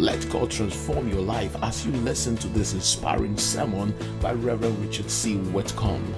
Let God transform your life as you listen to this inspiring sermon by Reverend Richard C. Whitcomb.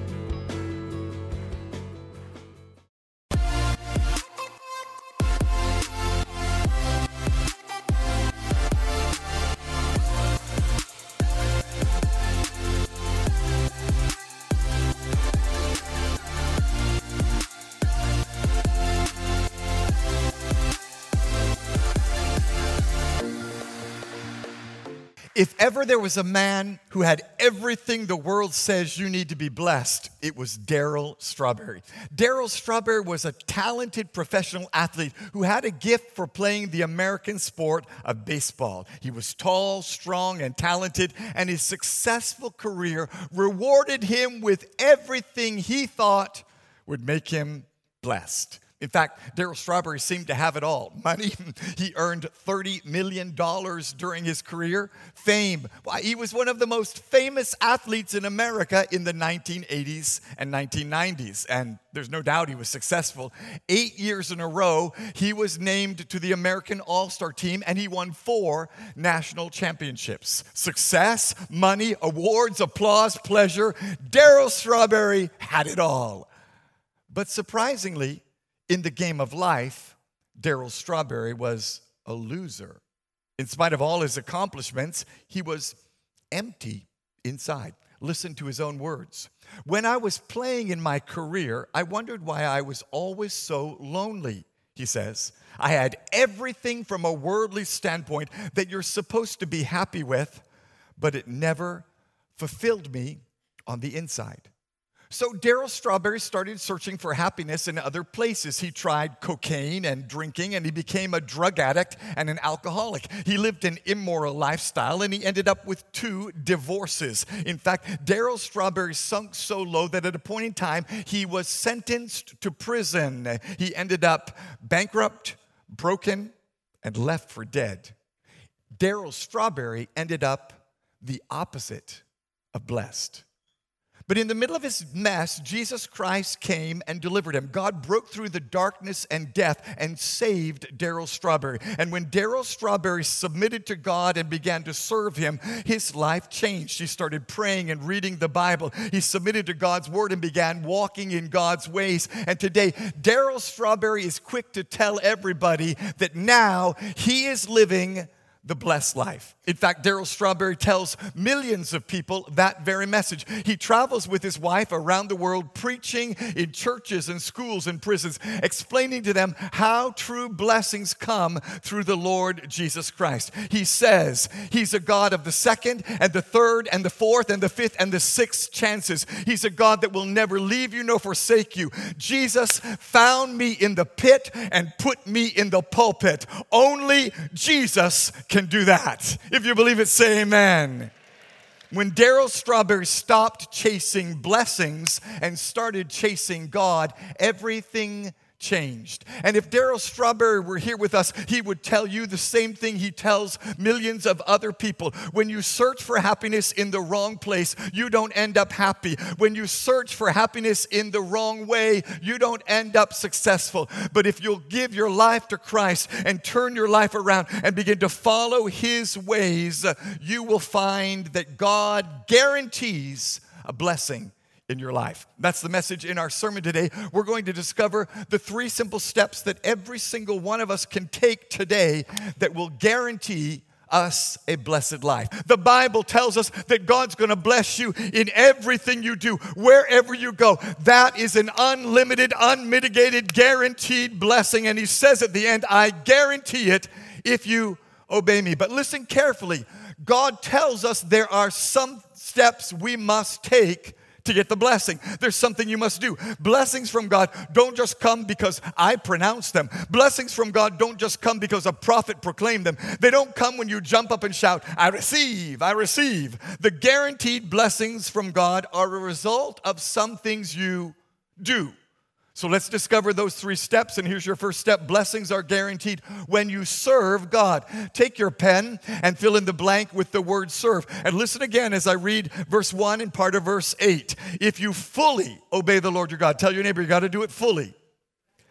If ever there was a man who had everything the world says you need to be blessed, it was Darryl Strawberry. Darryl Strawberry was a talented professional athlete who had a gift for playing the American sport of baseball. He was tall, strong, and talented, and his successful career rewarded him with everything he thought would make him blessed. In fact, Darryl Strawberry seemed to have it all. Money, he earned $30 million during his career. Fame, why, he was one of the most famous athletes in America in the 1980s and 1990s. And there's no doubt he was successful. 8 years in a row, he was named to the American All-Star team, and he won 4 national championships. Success, money, awards, applause, pleasure. Darryl Strawberry had it all. But surprisingly, in the game of life, Darryl Strawberry was a loser. In spite of all his accomplishments, he was empty inside. Listen to his own words. When I was playing in my career, I wondered why I was always so lonely, he says. I had everything from a worldly standpoint that you're supposed to be happy with, but it never fulfilled me on the inside. So Darryl Strawberry started searching for happiness in other places. He tried cocaine and drinking, and he became a drug addict and an alcoholic. He lived an immoral lifestyle, and he ended up with 2 divorces. In fact, Darryl Strawberry sunk so low that at a point in time, he was sentenced to prison. He ended up bankrupt, broken, and left for dead. Darryl Strawberry ended up the opposite of blessed. But in the middle of his mess, Jesus Christ came and delivered him. God broke through the darkness and death and saved Darryl Strawberry. And when Darryl Strawberry submitted to God and began to serve him, his life changed. He started praying and reading the Bible. He submitted to God's word and began walking in God's ways. And today, Darryl Strawberry is quick to tell everybody that now he is living the blessed life. In fact, Darryl Strawberry tells millions of people that very message. He travels with his wife around the world, preaching in churches and schools and prisons, explaining to them how true blessings come through the Lord Jesus Christ. He says he's a God of the second and the third and the fourth and the fifth and the sixth chances. He's a God that will never leave you nor forsake you. Jesus found me in the pit and put me in the pulpit. Only Jesus can do that. If you believe it, say amen. When Darryl Strawberry stopped chasing blessings and started chasing God, everything changed. And if Darryl Strawberry were here with us, he would tell you the same thing he tells millions of other people. When you search for happiness in the wrong place, you don't end up happy. When you search for happiness in the wrong way, you don't end up successful. But if you'll give your life to Christ and turn your life around and begin to follow his ways, you will find that God guarantees a blessing in your life. That's the message in our sermon today. We're going to discover the 3 simple steps that every single one of us can take today that will guarantee us a blessed life. The Bible tells us that God's going to bless you in everything you do, wherever you go. That is an unlimited, unmitigated, guaranteed blessing. And he says at the end, I guarantee it if you obey me. But listen carefully. God tells us there are some steps we must take to get the blessing. There's something you must do. Blessings from God don't just come because I pronounce them. Blessings from God don't just come because a prophet proclaimed them. They don't come when you jump up and shout, I receive, I receive. The guaranteed blessings from God are a result of some things you do. So let's discover those 3 steps, and here's your first step. Blessings are guaranteed when you serve God. Take your pen and fill in the blank with the word serve. And listen again as I read verse 1 and part of verse 8. If you fully obey the Lord your God, tell your neighbor you got to do it fully.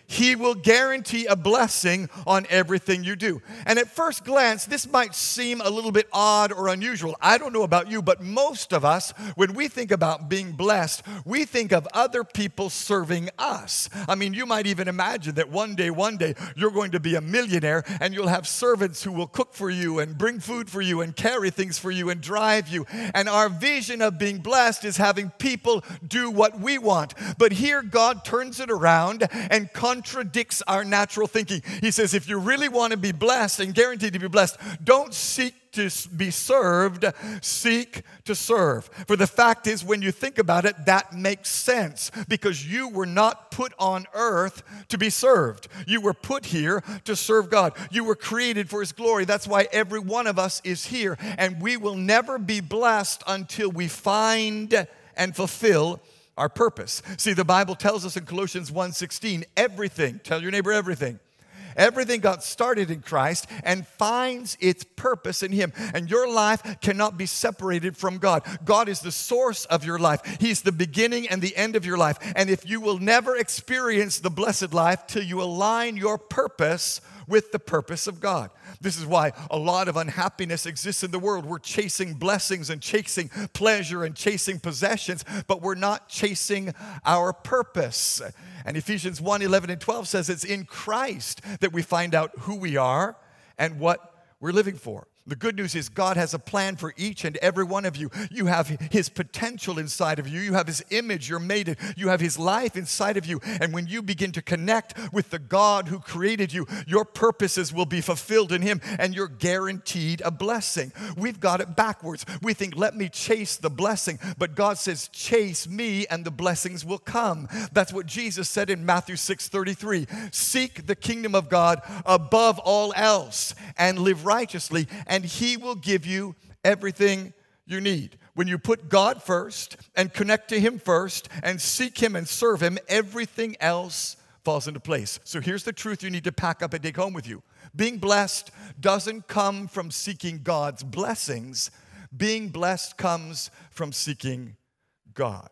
He will guarantee a blessing on everything you do. And at first glance, this might seem a little bit odd or unusual. I don't know about you, but most of us, when we think about being blessed, we think of other people serving us. I mean, you might even imagine that one day, you're going to be a millionaire and you'll have servants who will cook for you and bring food for you and carry things for you and drive you. And our vision of being blessed is having people do what we want. But here God turns it around and contradicts our natural thinking. He says, if you really want to be blessed and guaranteed to be blessed, don't seek to be served, seek to serve. For the fact is, when you think about it, that makes sense, because you were not put on earth to be served. You were put here to serve God. You were created for His glory. That's why every one of us is here, and we will never be blessed until we find and fulfill our purpose. See, the Bible tells us in Colossians 1:16, everything, tell your neighbor everything. Everything got started in Christ and finds its purpose in Him. And your life cannot be separated from God. God is the source of your life. He's the beginning and the end of your life. And if you will never experience the blessed life till you align your purpose with the purpose of God. This is why a lot of unhappiness exists in the world. We're chasing blessings and chasing pleasure and chasing possessions, but we're not chasing our purpose. And Ephesians 1:11 and 12 says it's in Christ that we find out who we are and what we're living for. The good news is God has a plan for each and every one of you. You have His potential inside of you. You have His image. You're made it. You have His life inside of you. And when you begin to connect with the God who created you, your purposes will be fulfilled in Him, and you're guaranteed a blessing. We've got it backwards. We think, let me chase the blessing. But God says, chase me and the blessings will come. That's what Jesus said in Matthew 6:33. Seek the kingdom of God above all else and live righteously, and He will give you everything you need. When you put God first and connect to Him first and seek Him and serve Him, everything else falls into place. So here's the truth you need to pack up and take home with you. Being blessed doesn't come from seeking God's blessings. Being blessed comes from seeking God.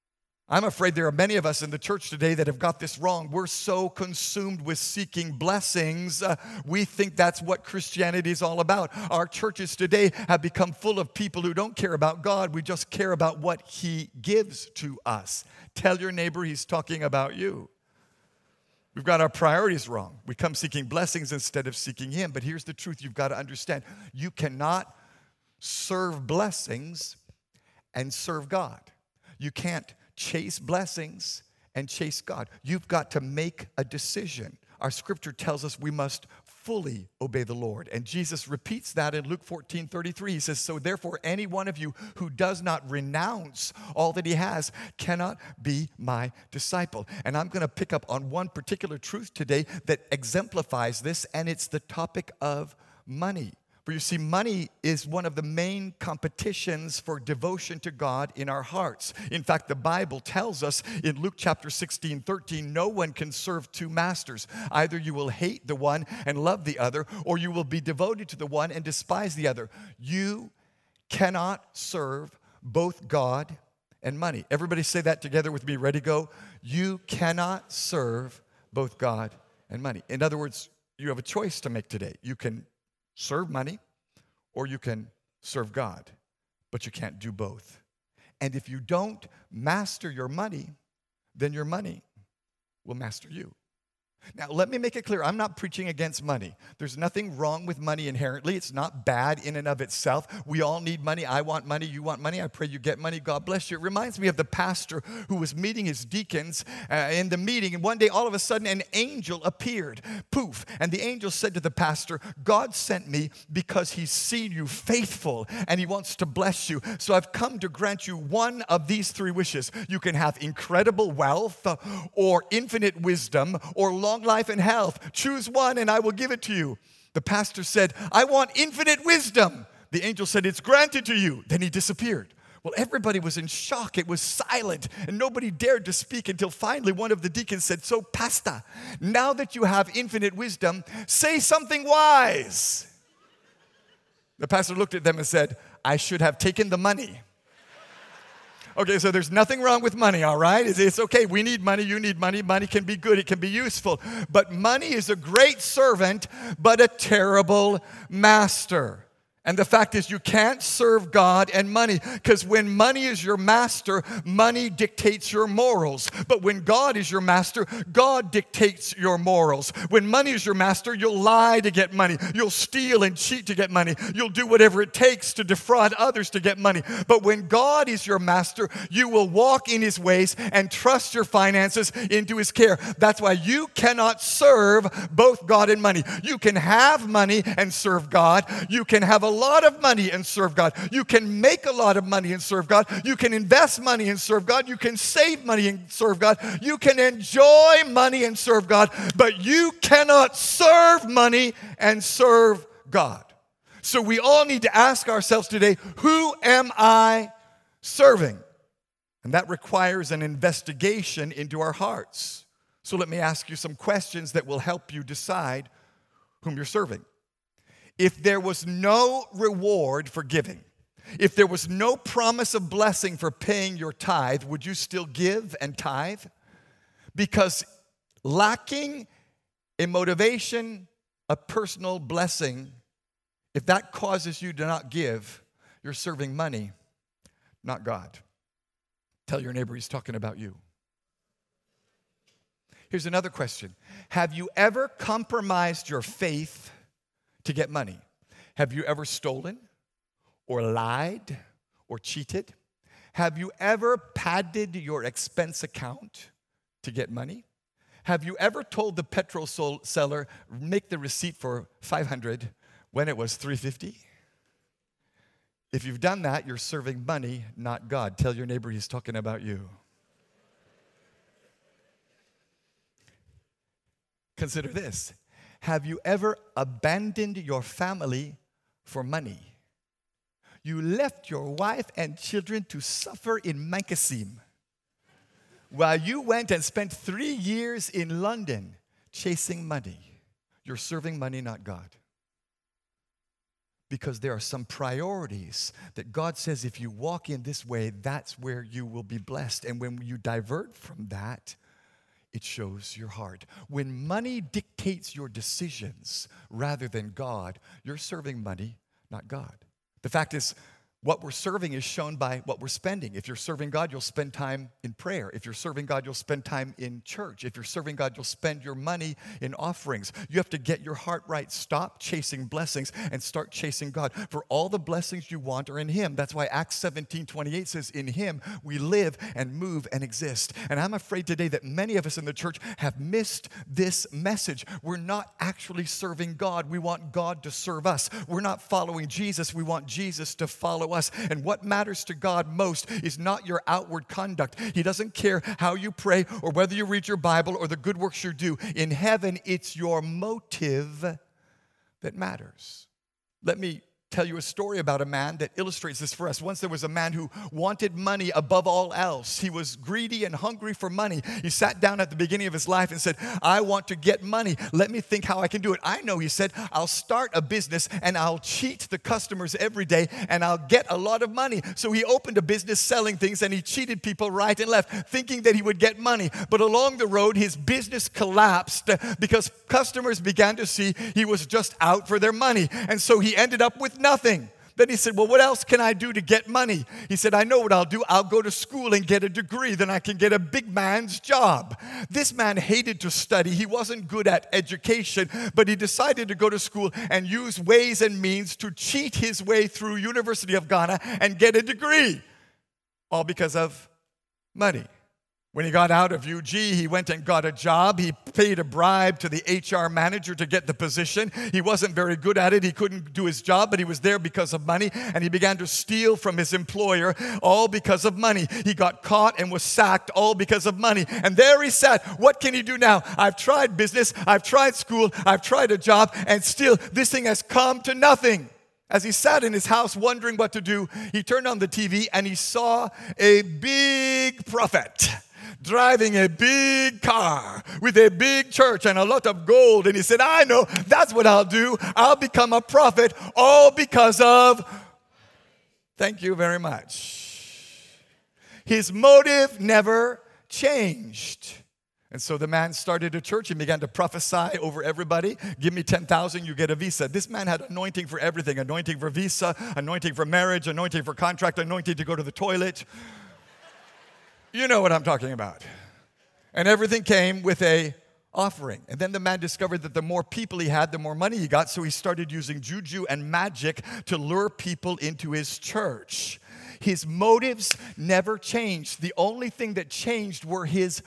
I'm afraid there are many of us in the church today that have got this wrong. We're so consumed with seeking blessings, we think that's what Christianity is all about. Our churches today have become full of people who don't care about God. We just care about what He gives to us. Tell your neighbor He's talking about you. We've got our priorities wrong. We come seeking blessings instead of seeking Him. But here's the truth you've got to understand. You cannot serve blessings and serve God. You can't chase blessings and chase God. You've got to make a decision. Our scripture tells us we must fully obey the Lord. And Jesus repeats that in Luke 14:33. He says, so therefore any one of you who does not renounce all that he has cannot be my disciple. And I'm going to pick up on one particular truth today that exemplifies this, and it's the topic of money. For you see, money is one of the main competitions for devotion to God in our hearts. In fact, the Bible tells us in Luke chapter 16:13, no one can serve two masters. Either you will hate the one and love the other, or you will be devoted to the one and despise the other. You cannot serve both God and money. Everybody say that together with me. Ready, go. You cannot serve both God and money. In other words, you have a choice to make today. You can serve money, or you can serve God, but you can't do both. And if you don't master your money, then your money will master you. Now, let me make it clear. I'm not preaching against money. There's nothing wrong with money inherently. It's not bad in and of itself. We all need money. I want money. You want money. I pray you get money. God bless you. It reminds me of the pastor who was meeting his deacons in the meeting. And one day, all of a sudden, an angel appeared. Poof. And the angel said to the pastor, God sent me because He's seen you faithful and He wants to bless you. So I've come to grant you one of these three wishes. You can have incredible wealth or infinite wisdom or long life and health. Choose one and I will give it to you. The pastor said, I want infinite wisdom. The angel said, it's granted to you. Then he disappeared. Well, everybody was in shock. It was silent, and nobody dared to speak until finally one of the deacons said, so pastor, now that you have infinite wisdom, say something wise. The pastor looked at them and said, I should have taken the money. Okay, so there's nothing wrong with money, all right? It's okay. We need money. You need money. Money can be good. It can be useful. But money is a great servant, but a terrible master. And the fact is, you can't serve God and money, because when money is your master, money dictates your morals. But when God is your master, God dictates your morals. When money is your master, you'll lie to get money. You'll steal and cheat to get money. You'll do whatever it takes to defraud others to get money. But when God is your master, you will walk in his ways and trust your finances into his care. That's why you cannot serve both God and money. You can have money and serve God. You can have a lot of money and serve God. You can make a lot of money and serve God. You can invest money and serve God. You can save money and serve God. You can enjoy money and serve God, but you cannot serve money and serve God. So we all need to ask ourselves today, who am I serving? And that requires an investigation into our hearts. So let me ask you some questions that will help you decide whom you're serving. If there was no reward for giving, if there was no promise of blessing for paying your tithe, would you still give and tithe? Because lacking a motivation, a personal blessing, if that causes you to not give, you're serving money, not God. Tell your neighbor he's talking about you. Here's another question. Have you ever compromised your faith to get money? Have you ever stolen or lied or cheated? Have you ever padded your expense account to get money? Have you ever told the petrol seller, make the receipt for $500 when it was $350? If you've done that, you're serving money, not God. Tell your neighbor he's talking about you. Consider this. Have you ever abandoned your family for money? You left your wife and children to suffer in Mankasim while you went and spent 3 years in London chasing money. You're serving money, not God. Because there are some priorities that God says if you walk in this way, that's where you will be blessed. And when you divert from that, it shows your heart. When money dictates your decisions rather than God, you're serving money, not God. The fact is, what we're serving is shown by what we're spending. If you're serving God, you'll spend time in prayer. If you're serving God, you'll spend time in church. If you're serving God, you'll spend your money in offerings. You have to get your heart right. Stop chasing blessings and start chasing God. For all the blessings you want are in Him. That's why Acts 17:28 says, in Him we live and move and exist. And I'm afraid today that many of us in the church have missed this message. We're not actually serving God. We want God to serve us. We're not following Jesus. We want Jesus to follow us. And what matters to God most is not your outward conduct. He doesn't care how you pray or whether you read your Bible or the good works you do. In heaven, it's your motive that matters. Let me tell you a story about a man that illustrates this for us. Once there was a man who wanted money above all else. He was greedy and hungry for money. He sat down at the beginning of his life and said, I want to get money. Let me think how I can do it. I know, he said, I'll start a business and I'll cheat the customers every day and I'll get a lot of money. So he opened a business selling things and he cheated people right and left, thinking that he would get money. But along the road, his business collapsed because customers began to see he was just out for their money. And so he ended up with nothing. Then he said, well, what else can I do to get money? He said, I know what I'll do. I'll go to school and get a degree. Then I can get a big man's job. This man hated to study. He wasn't good at education, but he decided to go to school and use ways and means to cheat his way through University of Ghana and get a degree. All because of money. When he got out of UG, he went and got a job. He paid a bribe to the HR manager to get the position. He wasn't very good at it. He couldn't do his job, but he was there because of money. And he began to steal from his employer, all because of money. He got caught and was sacked, all because of money. And there he sat. What can he do now? I've tried business. I've tried school. I've tried a job. And still, this thing has come to nothing. As he sat in his house wondering what to do, he turned on the TV and he saw a big prophet driving a big car with a big church and a lot of gold. And he said, I know, that's what I'll do. I'll become a prophet, all because of... Thank you very much. His motive never changed. And so the man started a church and began to prophesy over everybody. Give me 10,000, you get a visa. This man had anointing for everything. Anointing for visa, anointing for marriage, anointing for contract, anointing to go to the toilet. You know what I'm talking about. And everything came with a offering. And then the man discovered that the more people he had, the more money he got. So he started using juju and magic to lure people into his church. His motives never changed. The only thing that changed were his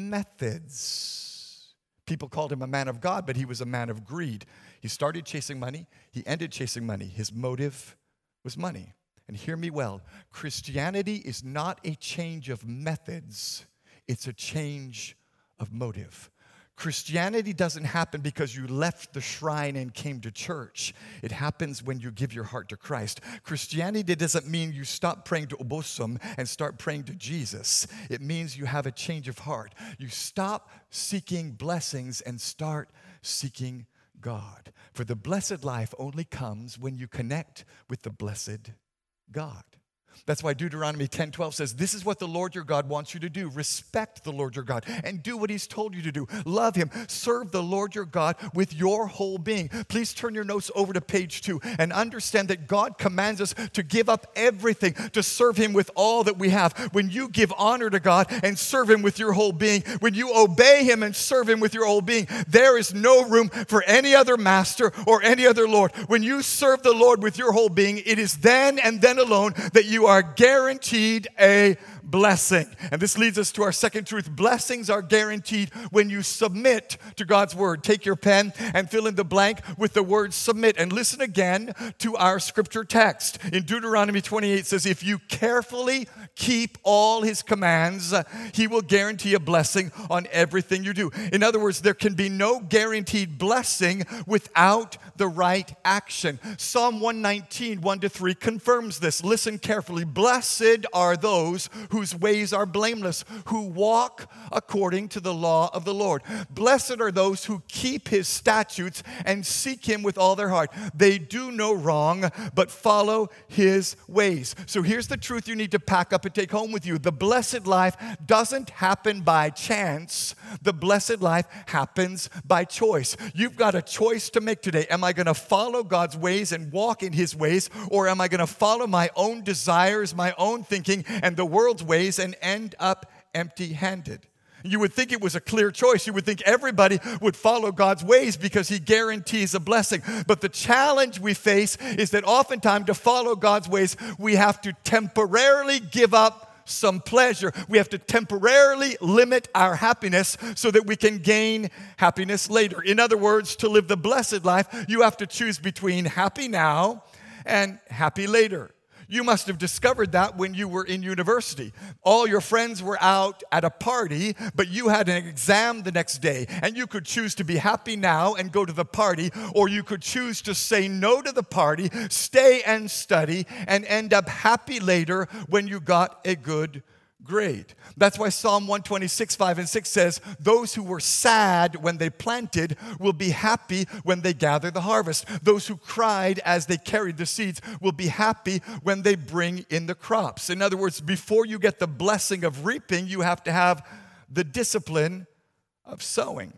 methods. People called him a man of God, but he was a man of greed. He started chasing money. He ended chasing money. His motive was money. And hear me well, Christianity is not a change of methods. It's a change of motive. Christianity doesn't happen because you left the shrine and came to church. It happens when you give your heart to Christ. Christianity doesn't mean you stop praying to Obosum and start praying to Jesus. It means you have a change of heart. You stop seeking blessings and start seeking God. For the blessed life only comes when you connect with the blessed God. That's why Deuteronomy 10:12 says, this is what the Lord your God wants you to do. Respect the Lord your God and do what he's told you to do. Love him. Serve the Lord your God with your whole being. Please turn your notes over to page 2 and understand that God commands us to give up everything to serve him with all that we have. When you give honor to God and serve him with your whole being, when you obey him and serve him with your whole being, there is no room for any other master or any other Lord. When you serve the Lord with your whole being, it is then and then alone that you are guaranteed a blessing. And this leads us to our second truth. Blessings are guaranteed when you submit to God's word. Take your pen and fill in the blank with the word submit. And listen again to our scripture text. In Deuteronomy 28 says, if you carefully keep all his commands, he will guarantee a blessing on everything you do. In other words, there can be no guaranteed blessing without the right action. Psalm 119, 1-3 confirms this. Listen carefully. Blessed are those whose ways are blameless, who walk according to the law of the Lord. Blessed are those who keep his statutes and seek him with all their heart. They do no wrong, but follow his ways. So here's the truth you need to pack up and take home with you. The blessed life doesn't happen by chance. The blessed life happens by choice. You've got a choice to make today. Am I going to follow God's ways and walk in his ways, or am I going to follow my own desires, my own thinking, and the world's ways and end up empty-handed? You would think it was a clear choice. You would think everybody would follow God's ways because he guarantees a blessing. But the challenge we face is that oftentimes to follow God's ways, we have to temporarily give up some pleasure. We have to temporarily limit our happiness so that we can gain happiness later. In other words, to live the blessed life, you have to choose between happy now and happy later. You must have discovered that when you were in university. All your friends were out at a party, but you had an exam the next day. And you could choose to be happy now and go to the party, or you could choose to say no to the party, stay and study, and end up happy later when you got a good grade. That's why Psalm 126, 5 and 6 says, those who were sad when they planted will be happy when they gather the harvest. Those who cried as they carried the seeds will be happy when they bring in the crops. In other words, before you get the blessing of reaping, you have to have the discipline of sowing.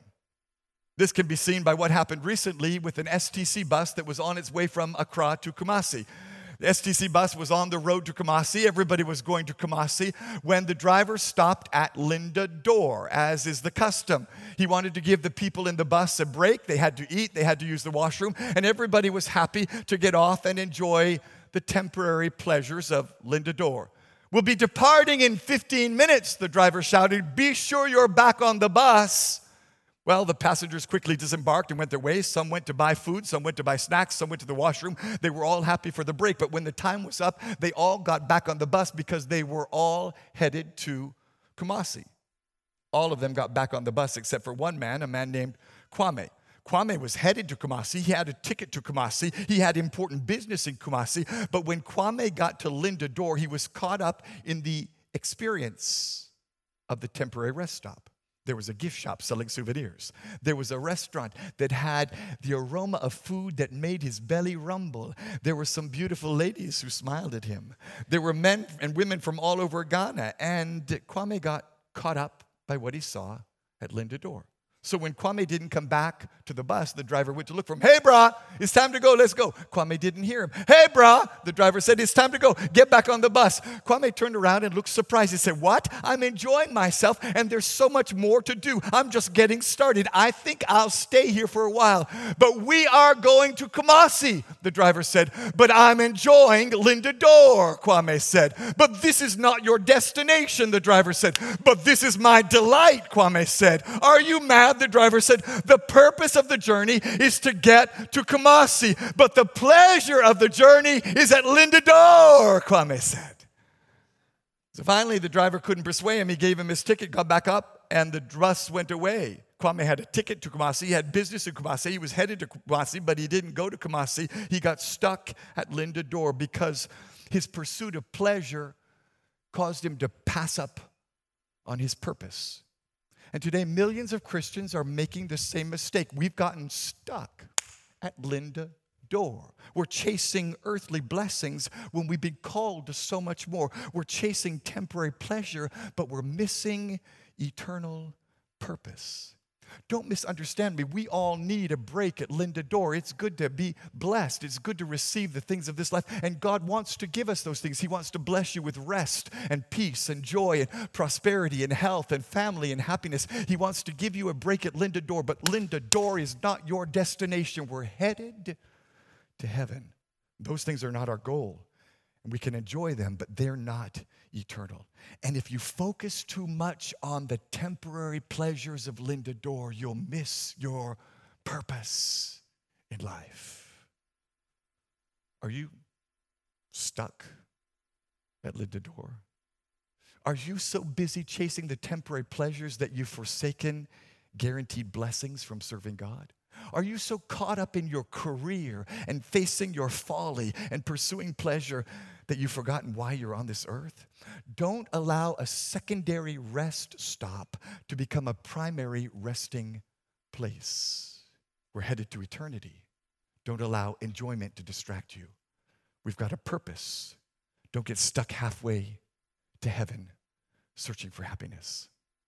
This can be seen by what happened recently with an STC bus that was on its way from Accra to Kumasi. The STC bus was on the road to Kumasi. Everybody was going to Kumasi when the driver stopped at Linda Door, as is the custom. He wanted to give the people in the bus a break. They had to eat. They had to use the washroom. And everybody was happy to get off and enjoy the temporary pleasures of Linda Door. We'll be departing in 15 minutes, the driver shouted. Be sure you're back on the bus. Well, the passengers quickly disembarked and went their ways. Some went to buy food, some went to buy snacks, some went to the washroom. They were all happy for the break. But when the time was up, they all got back on the bus because they were all headed to Kumasi. All of them got back on the bus except for one man, a man named Kwame. Kwame was headed to Kumasi. He had a ticket to Kumasi. He had important business in Kumasi. But when Kwame got to Linda Door, he was caught up in the experience of the temporary rest stop. There was a gift shop selling souvenirs. There was a restaurant that had the aroma of food that made his belly rumble. There were some beautiful ladies who smiled at him. There were men and women from all over Ghana. And Kwame got caught up by what he saw at Linda Door. So when Kwame didn't come back to the bus, the driver went to look for him. Hey, brah, it's time to go. Let's go. Kwame didn't hear him. Hey, brah, the driver said, it's time to go. Get back on the bus. Kwame turned around and looked surprised. He said, what? I'm enjoying myself, and there's so much more to do. I'm just getting started. I think I'll stay here for a while. But we are going to Kumasi, the driver said. But I'm enjoying Linda Door, Kwame said. But this is not your destination, the driver said. But this is my delight, Kwame said. Are you mad? The driver said, the purpose of the journey is to get to Kumasi, but the pleasure of the journey is at Linda Door, Kwame said. So finally, the driver couldn't persuade him. He gave him his ticket, got back up, and the bus went away. Kwame had a ticket to Kumasi. He had business in Kumasi. He was headed to Kumasi, but he didn't go to Kumasi. He got stuck at Linda Door because his pursuit of pleasure caused him to pass up on his purpose. And today, millions of Christians are making the same mistake. We've gotten stuck at Linda Door. We're chasing earthly blessings when we've been called to so much more. We're chasing temporary pleasure, but we're missing eternal purpose. Don't misunderstand me. We all need a break at Linda Door. It's good to be blessed. It's good to receive the things of this life. And God wants to give us those things. He wants to bless you with rest and peace and joy and prosperity and health and family and happiness. He wants to give you a break at Linda Door. But Linda Door is not your destination. We're headed to heaven. Those things are not our goal. And we can enjoy them, but they're not eternal. And if you focus too much on the temporary pleasures of Linda Door, you'll miss your purpose in life. Are you stuck at Linda Door? Are you so busy chasing the temporary pleasures that you've forsaken guaranteed blessings from serving God? Are you so caught up in your career and facing your folly and pursuing pleasure that you've forgotten why you're on this earth? Don't allow a secondary rest stop to become a primary resting place. We're headed to eternity. Don't allow enjoyment to distract you. We've got a purpose. Don't get stuck halfway to heaven searching for happiness.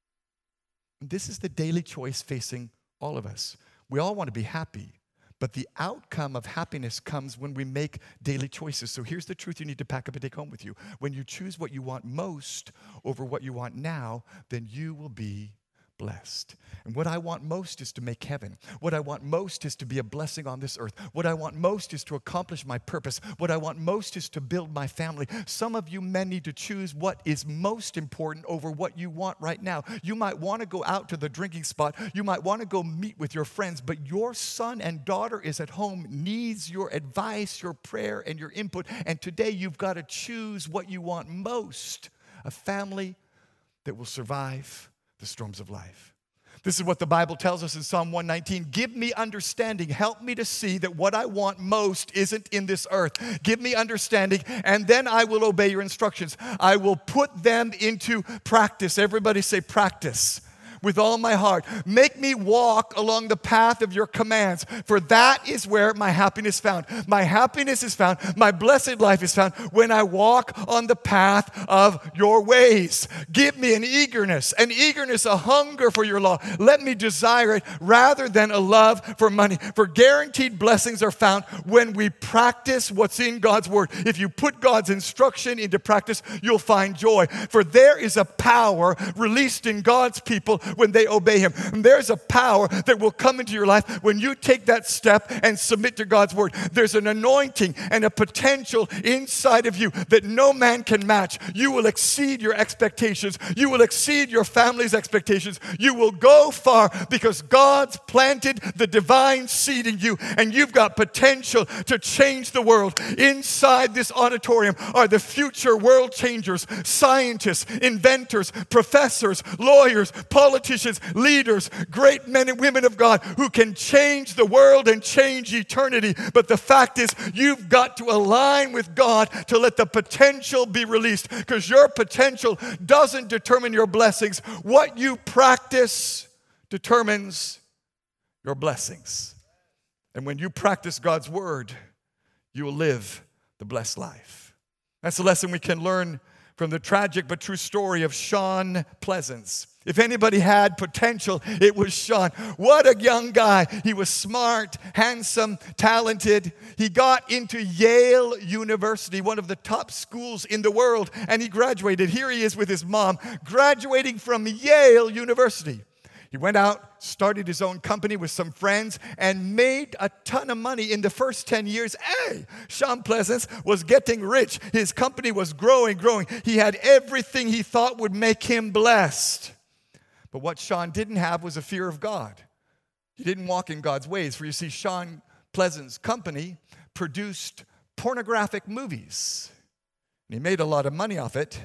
This is the daily choice facing all of us. We all want to be happy, but the outcome of happiness comes when we make daily choices. So here's the truth you need to pack up and take home with you. When you choose what you want most over what you want now, then you will be blessed. And what I want most is to make heaven. What I want most is to be a blessing on this earth. What I want most is to accomplish my purpose. What I want most is to build my family. Some of you men need to choose what is most important over what you want right now. You might want to go out to the drinking spot. You might want to go meet with your friends, but your son and daughter is at home, needs your advice, your prayer, and your input. And today you've got to choose what you want most. A family that will survive the storms of life. This is what the Bible tells us in Psalm 119. Give me understanding. Help me to see that what I want most isn't in this earth. Give me understanding, and then I will obey your instructions. I will put them into practice. Everybody say practice. With all my heart. Make me walk along the path of your commands, for that is where my happiness is found. My happiness is found, my blessed life is found when I walk on the path of your ways. Give me an eagerness, a hunger for your law. Let me desire it rather than a love for money. For guaranteed blessings are found when we practice what's in God's word. If you put God's instruction into practice, you'll find joy. For there is a power released in God's people when they obey him. And there's a power that will come into your life when you take that step and submit to God's word. There's an anointing and a potential inside of you that no man can match. You will exceed your expectations. You will exceed your family's expectations. You will go far because God's planted the divine seed in you, and you've got potential to change the world. Inside this auditorium are the future world changers, scientists, inventors, professors, lawyers, politicians, politicians, leaders, great men and women of God who can change the world and change eternity. But the fact is, you've got to align with God to let the potential be released, because your potential doesn't determine your blessings. What you practice determines your blessings. And when you practice God's word, you will live the blessed life. That's a lesson we can learn from the tragic but true story of Sean Pleasance. If anybody had potential, it was Sean. What a young guy. He was smart, handsome, talented. He got into Yale University, one of the top schools in the world, and he graduated. Here he is with his mom, graduating from Yale University. He went out, started his own company with some friends, and made a ton of money in the first 10 years. Hey, Sean Pleasance was getting rich. His company was growing. He had everything he thought would make him blessed. But what Sean didn't have was a fear of God. He didn't walk in God's ways. For you see, Sean Pleasance's company produced pornographic movies. And he made a lot of money off it,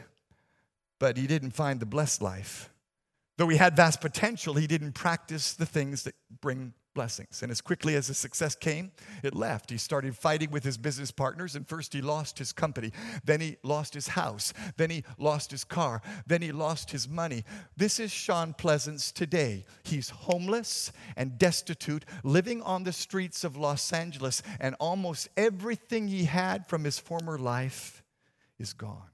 but he didn't find the blessed life. Though he had vast potential, he didn't practice the things that bring blessings. And as quickly as the success came, it left. He started fighting with his business partners, and first he lost his company. Then he lost his house. Then he lost his car. Then he lost his money. This is Sean Pleasance today. He's homeless and destitute, living on the streets of Los Angeles, and almost everything he had from his former life is gone.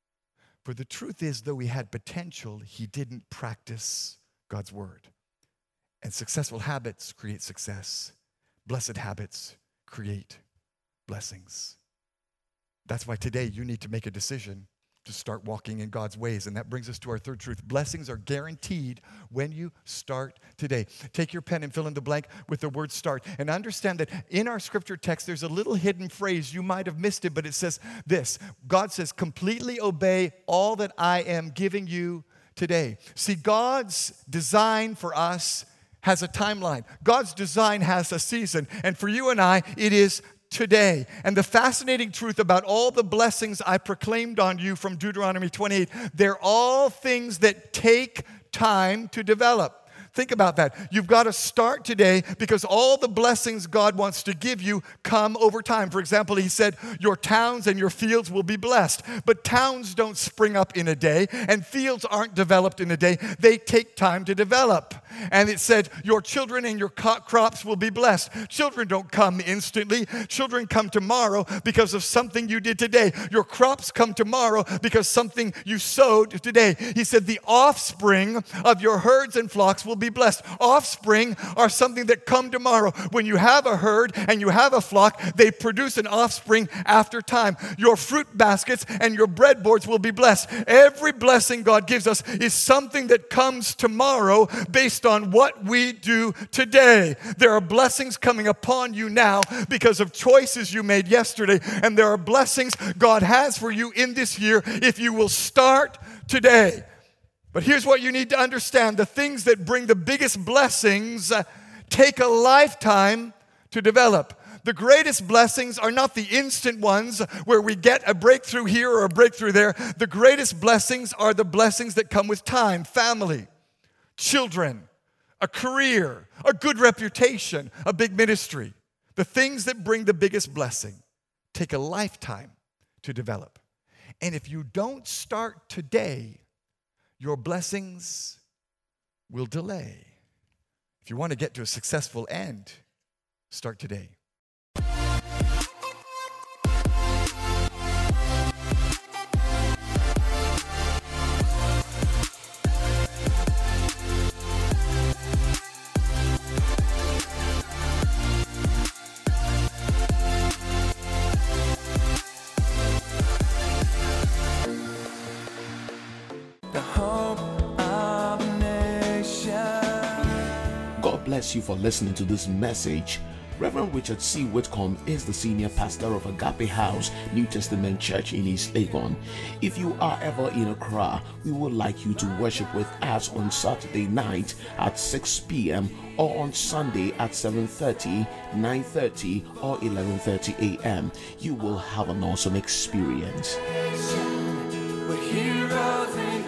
For the truth is, though he had potential, he didn't practice God's word. And successful habits create success. Blessed habits create blessings. That's why today you need to make a decision to start walking in God's ways. And that brings us to our third truth. Blessings are guaranteed when you start today. Take your pen and fill in the blank with the word start. And understand that in our scripture text, there's a little hidden phrase. You might have missed it, but it says this. God says, completely obey all that I am giving you today. See, God's design for us has a timeline. God's design has a season. And for you and I, it is today. And the fascinating truth about all the blessings I proclaimed on you from Deuteronomy 28, they're all things that take time to develop. Think about that. You've got to start today, because all the blessings God wants to give you come over time. For example, he said, your towns and your fields will be blessed. But towns don't spring up in a day, and fields aren't developed in a day. They take time to develop. And it said, your children and your crops will be blessed. Children don't come instantly. Children come tomorrow because of something you did today. Your crops come tomorrow because something you sowed today. He said, the offspring of your herds and flocks will be blessed. Offspring are something that come tomorrow. When you have a herd and you have a flock, they produce an offspring after time. Your fruit baskets and your breadboards will be blessed. Every blessing God gives us is something that comes tomorrow based on what we do today. There are blessings coming upon you now because of choices you made yesterday, and there are blessings God has for you in this year if you will start today. But here's what you need to understand. The things that bring the biggest blessings take a lifetime to develop. The greatest blessings are not the instant ones where we get a breakthrough here or a breakthrough there. The greatest blessings are the blessings that come with time, family, children, a career, a good reputation, a big ministry. The things that bring the biggest blessing take a lifetime to develop. And if you don't start today, your blessings will delay. If you want to get to a successful end, start today. Bless you for listening to this message. Reverend Richard C. Whitcomb is the senior pastor of Agape House New Testament Church in East Legon. If you are ever in Accra, we would like you to worship with us on Saturday night at 6 p.m. or on Sunday at 7:30, 9:30 or 11:30 a.m. You will have an awesome experience. We're heroes.